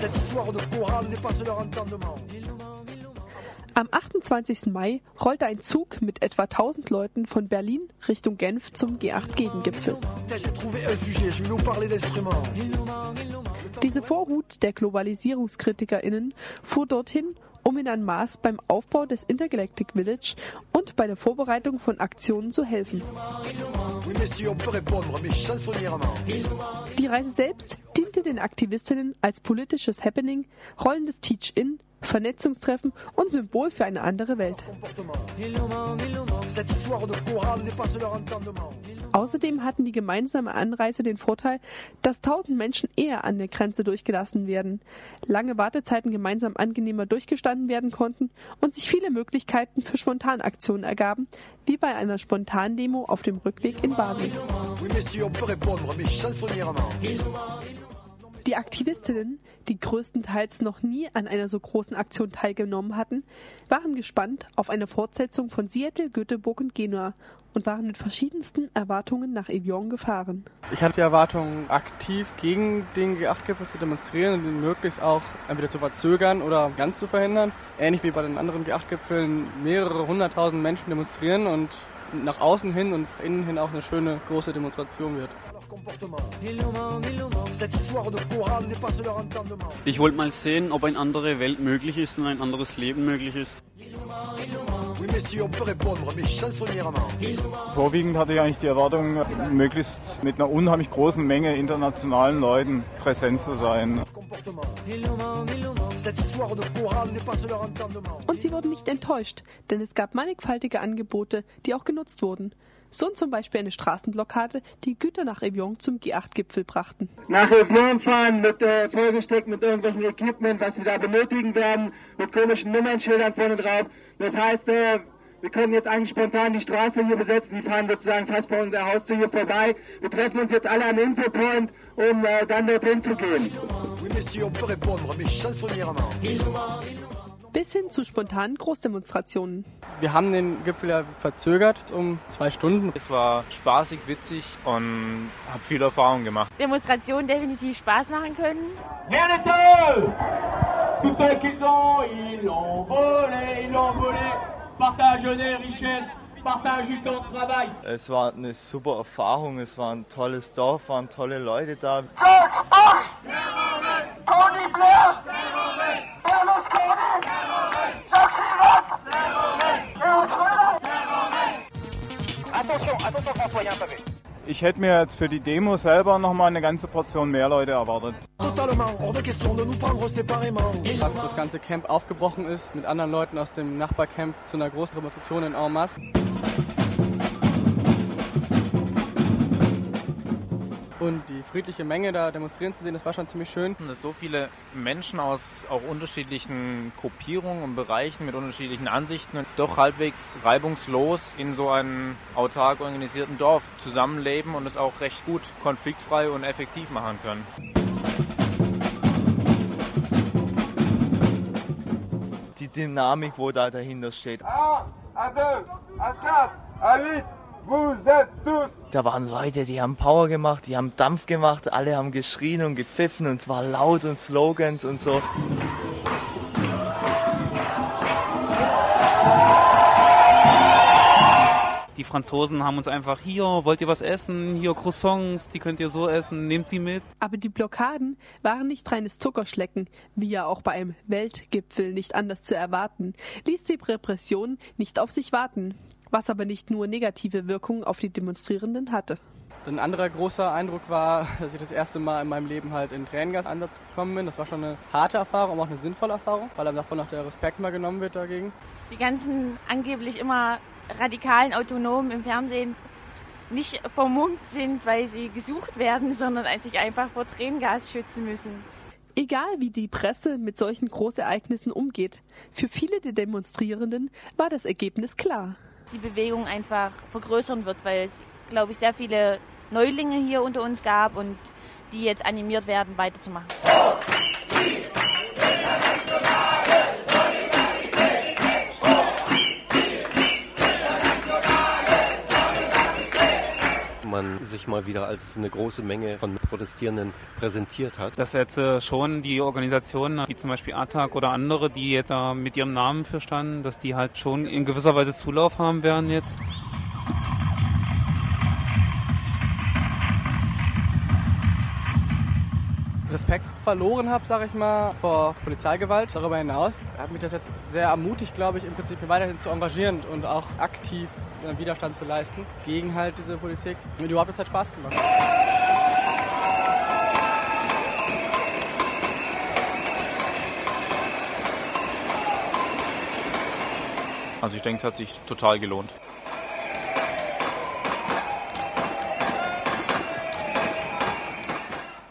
Am 28. Mai rollte ein Zug mit etwa 1000 Leuten von Berlin Richtung Genf zum G8-Gegengipfel. Diese Vorhut der GlobalisierungskritikerInnen fuhr dorthin, um in ein Maß beim Aufbau des Intergalactic Village und bei der Vorbereitung von Aktionen zu helfen. Die Reise selbst diente den Aktivistinnen als politisches Happening, rollendes Teach-In, Vernetzungstreffen und Symbol für eine andere Welt. Außerdem hatten die gemeinsame Anreise den Vorteil, dass 1000 Menschen eher an der Grenze durchgelassen werden, lange Wartezeiten gemeinsam angenehmer durchgestanden werden konnten und sich viele Möglichkeiten für Spontanaktionen ergaben, wie bei einer Spontandemo auf dem Rückweg in Basel. Die Aktivistinnen, die größtenteils noch nie an einer so großen Aktion teilgenommen hatten, waren gespannt auf eine Fortsetzung von Seattle, Göteborg und Genua und waren mit verschiedensten Erwartungen nach Evian gefahren. Ich hatte die Erwartung, aktiv gegen den G8-Gipfel zu demonstrieren und ihn möglichst auch entweder zu verzögern oder ganz zu verhindern. Ähnlich wie bei den anderen G8-Gipfeln mehrere 100.000 Menschen demonstrieren und nach außen hin und innen hin auch eine schöne große Demonstration wird. Ich wollte mal sehen, ob eine andere Welt möglich ist und ein anderes Leben möglich ist. Vorwiegend hatte ich eigentlich die Erwartung, möglichst mit einer unheimlich großen Menge internationalen Leuten präsent zu sein. Und sie wurden nicht enttäuscht, denn es gab mannigfaltige Angebote, die auch genutzt wurden. So zum Beispiel eine Straßenblockade, die Güter nach Evian zum G8-Gipfel brachten. Nach Evian fahren, vollgesteckt mit irgendwelchen Equipment, was sie da benötigen werden, mit komischen Nummernschildern vorne drauf. Das heißt, wir können jetzt eigentlich spontan die Straße hier besetzen, die fahren sozusagen fast vor unserer Haustür hier vorbei. Wir treffen uns jetzt alle am Infopoint, um dann dorthin zu gehen. Bis hin zu spontanen Großdemonstrationen. Wir haben den Gipfel ja verzögert um 2 Stunden. Es war spaßig, witzig und habe viel Erfahrung gemacht. Demonstrationen definitiv Spaß machen können. Es war eine super Erfahrung, es war ein tolles Dorf, waren tolle Leute da. Ich hätte mir jetzt für die Demo selber nochmal eine ganze Portion mehr Leute erwartet. Dass das ganze Camp aufgebrochen ist mit anderen Leuten aus dem Nachbarcamp zu einer großen Demonstration in en masse. Und die friedliche Menge da demonstrieren zu sehen, das war schon ziemlich schön. Dass so viele Menschen aus auch unterschiedlichen Gruppierungen und Bereichen mit unterschiedlichen Ansichten und doch halbwegs reibungslos in so einem autark organisierten Dorf zusammenleben und es auch recht gut konfliktfrei und effektiv machen können. Die Dynamik, wo da dahinter steht. Da waren Leute, die haben Power gemacht, die haben Dampf gemacht, alle haben geschrien und gepfiffen und es war laut und Slogans und so. Die Franzosen haben uns einfach, hier, wollt ihr was essen? Hier Croissants, die könnt ihr so essen, nehmt sie mit. Aber die Blockaden waren nicht reines Zuckerschlecken, wie ja auch bei einem Weltgipfel nicht anders zu erwarten, ließ die Repression nicht auf sich warten, was aber nicht nur negative Wirkungen auf die Demonstrierenden hatte. Ein anderer großer Eindruck war, dass ich das erste Mal in meinem Leben halt in Tränengaseinsatz gekommen bin. Das war schon eine harte Erfahrung, aber auch eine sinnvolle Erfahrung, weil einem davon noch der Respekt mal genommen wird dagegen. Die ganzen angeblich immer radikalen Autonomen im Fernsehen nicht vermummt sind, weil sie gesucht werden, sondern sich einfach vor Tränengas schützen müssen. Egal wie die Presse mit solchen Großereignissen umgeht, für viele der Demonstrierenden war das Ergebnis klar. Die Bewegung einfach vergrößern wird, weil es, glaube ich, sehr viele Neulinge hier unter uns gab und die jetzt animiert werden, weiterzumachen. dann sich mal wieder als eine große Menge von Protestierenden präsentiert hat. Dass jetzt schon die Organisationen, wie zum Beispiel ATTAC oder andere, die da mit ihrem Namen für standen, dass die halt schon in gewisser Weise Zulauf haben werden jetzt. Respekt verloren habe, sage ich mal, vor Polizeigewalt. Darüber hinaus hat mich das jetzt sehr ermutigt, glaube ich, im Prinzip weiterhin zu engagieren und auch aktiv Widerstand zu leisten gegen halt diese Politik. Und überhaupt hat es Spaß gemacht. Also ich denke, es hat sich total gelohnt.